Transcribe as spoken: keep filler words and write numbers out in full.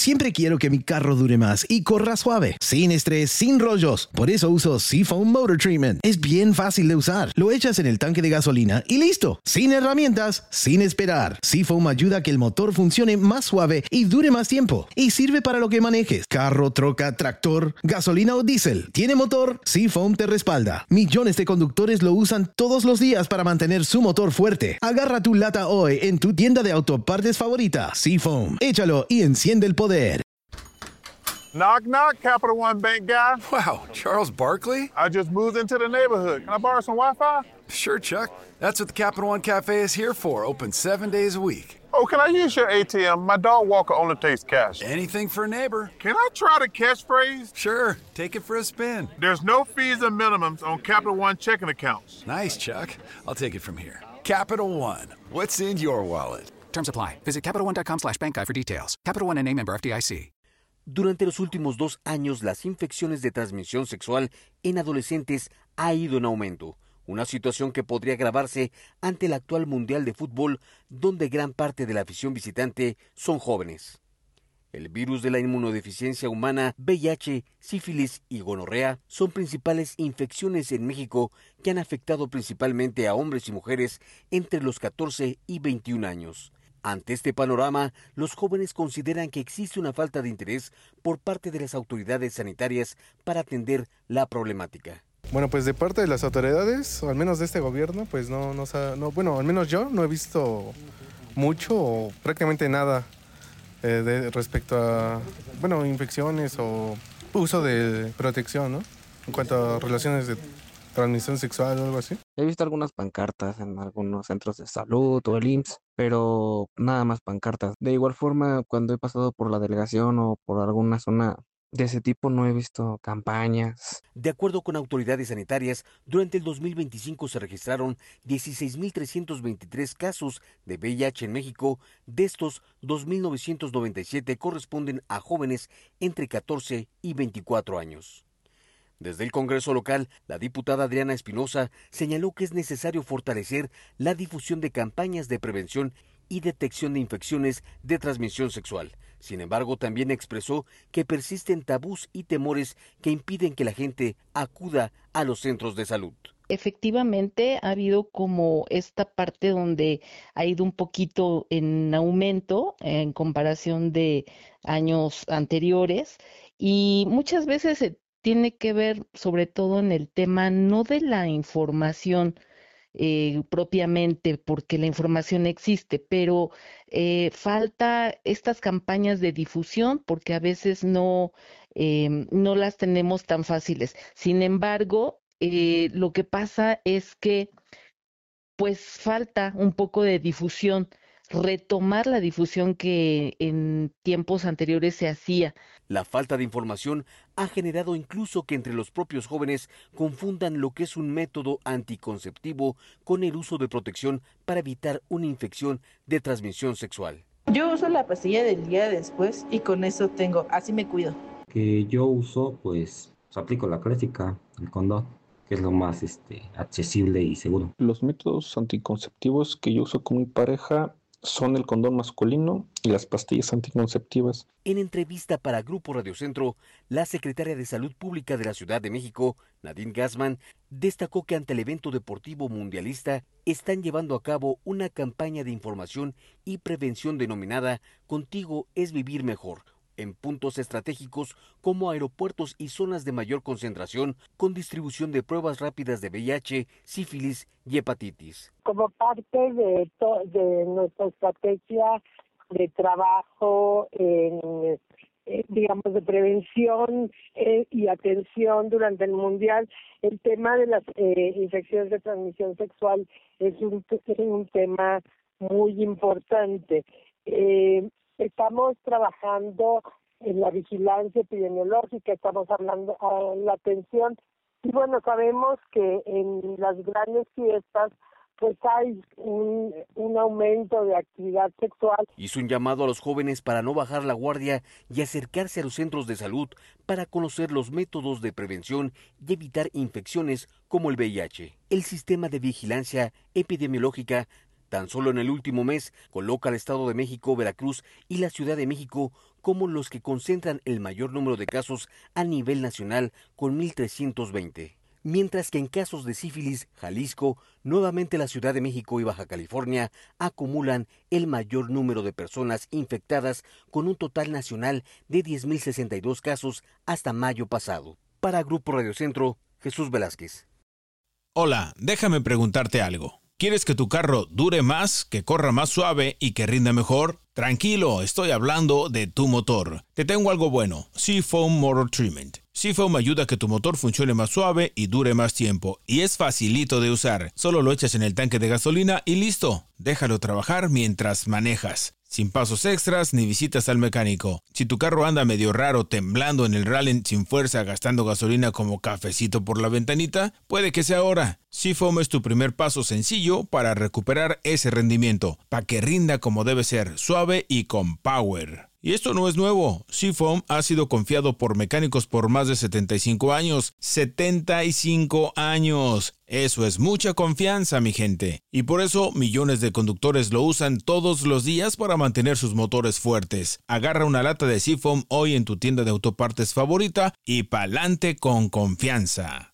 Siempre quiero que mi carro dure más y corra suave, sin estrés, sin rollos. Por eso uso Seafoam Motor Treatment. Es bien fácil de usar. Lo echas en el tanque de gasolina y listo. Sin herramientas, sin esperar. Seafoam ayuda a que el motor funcione más suave y dure más tiempo. Y sirve para lo que manejes. Carro, troca, tractor, gasolina o diésel. ¿Tiene motor? Seafoam te respalda. Millones de conductores lo usan todos los días para mantener su motor fuerte. Agarra tu lata hoy en tu tienda de autopartes favorita. Seafoam. Échalo y enciende el poder. Knock, knock, Capital One Bank guy. Wow, Charles Barkley? I just moved into the neighborhood. Can I borrow some Wi-Fi? Sure, Chuck. That's what the Capital One Cafe is here for, open seven days a week. Oh, can I use your A T M? My dog Walker only takes cash. Anything for a neighbor. Can I try the catchphrase? Sure, take it for a spin. There's no fees and minimums on Capital One checking accounts. Nice, Chuck. I'll take it from here. Capital One, what's in your wallet? Terms apply. Visit CapitalOne.com slash bank guide for details. Capital One N A member F D I C. Durante los últimos dos años, las infecciones de transmisión sexual en adolescentes ha ido en aumento, una situación que podría agravarse ante el actual Mundial de Fútbol, donde gran parte de la afición visitante son jóvenes. El virus de la inmunodeficiencia humana, V I H, sífilis y gonorrea son principales infecciones en México que han afectado principalmente a hombres y mujeres entre los catorce y veintiún años. Ante este panorama, los jóvenes consideran que existe una falta de interés por parte de las autoridades sanitarias para atender la problemática. Bueno, pues de parte de las autoridades, o al menos de este gobierno, pues no, no, no bueno, al menos yo no he visto mucho o prácticamente nada eh, de, respecto a, bueno, infecciones o uso de protección, ¿no? En cuanto a relaciones de transmisión sexual o algo así. He visto algunas pancartas en algunos centros de salud o el I M S S, pero nada más pancartas. De igual forma, cuando he pasado por la delegación o por alguna zona de ese tipo, no he visto campañas. De acuerdo con autoridades sanitarias, durante el dos mil veinticinco se registraron dieciséis mil trescientos veintitrés casos de V I H en México. De estos, dos mil novecientos noventa y siete corresponden a jóvenes entre catorce y veinticuatro años. Desde el Congreso local, la diputada Adriana Espinosa señaló que es necesario fortalecer la difusión de campañas de prevención y detección de infecciones de transmisión sexual. Sin embargo, también expresó que persisten tabús y temores que impiden que la gente acuda a los centros de salud. Efectivamente, ha habido como esta parte donde ha ido un poquito en aumento en comparación de años anteriores y muchas veces se tiene que ver sobre todo en el tema no de la información eh, propiamente, porque la información existe, pero eh, falta estas campañas de difusión porque a veces no, eh, no las tenemos tan fáciles. Sin embargo, eh, lo que pasa es que pues falta un poco de difusión, retomar la difusión que en tiempos anteriores se hacía. La falta de información ha generado incluso que entre los propios jóvenes confundan lo que es un método anticonceptivo con el uso de protección para evitar una infección de transmisión sexual. Yo uso la pastilla del día después y con eso tengo, así me cuido. Que yo uso, pues, pues aplico la clásica, el condón, que es lo más este, accesible y seguro. Los métodos anticonceptivos que yo uso con mi pareja son el condón masculino y las pastillas anticonceptivas. En entrevista para Grupo Radio Centro, la secretaria de Salud Pública de la Ciudad de México, Nadine Gassman, destacó que ante el evento deportivo mundialista están llevando a cabo una campaña de información y prevención denominada Contigo es Vivir Mejor, en puntos estratégicos como aeropuertos y zonas de mayor concentración, con distribución de pruebas rápidas de V I H, sífilis y hepatitis. Como parte de, to- de nuestra estrategia de trabajo en, eh, digamos, de prevención eh, y atención durante el Mundial, el tema de las eh, infecciones de transmisión sexual es un, es un tema muy importante. Eh, Estamos trabajando en la vigilancia epidemiológica, estamos hablando de la atención y bueno, sabemos que en las grandes fiestas pues hay un, un aumento de actividad sexual. Hizo un llamado a los jóvenes para no bajar la guardia y acercarse a los centros de salud para conocer los métodos de prevención y evitar infecciones como el V I H. El sistema de vigilancia epidemiológica tan solo en el último mes coloca al Estado de México, Veracruz y la Ciudad de México como los que concentran el mayor número de casos a nivel nacional con mil trescientos veinte. Mientras que en casos de sífilis, Jalisco, nuevamente la Ciudad de México y Baja California acumulan el mayor número de personas infectadas con un total nacional de diez mil sesenta y dos casos hasta mayo pasado. Para Grupo Radio Centro, Jesús Velázquez. Hola, déjame preguntarte algo. ¿Quieres que tu carro dure más, que corra más suave y que rinda mejor? Tranquilo, estoy hablando de tu motor. Te tengo algo bueno, Seafoam Motor Treatment. Seafoam ayuda a que tu motor funcione más suave y dure más tiempo. Y es facilito de usar. Solo lo echas en el tanque de gasolina y listo. Déjalo trabajar mientras manejas. Sin pasos extras ni visitas al mecánico. Si tu carro anda medio raro, temblando en el rally sin fuerza, gastando gasolina como cafecito por la ventanita, puede que sea ahora. Seafoam es tu primer paso sencillo para recuperar ese rendimiento, para que rinda como debe ser, suave y con power. Y esto no es nuevo. Seafoam ha sido confiado por mecánicos por más de setenta y cinco años. ¡setenta y cinco años! Eso es mucha confianza, mi gente. Y por eso millones de conductores lo usan todos los días para mantener sus motores fuertes. Agarra una lata de Seafoam hoy en tu tienda de autopartes favorita y pa'lante con confianza.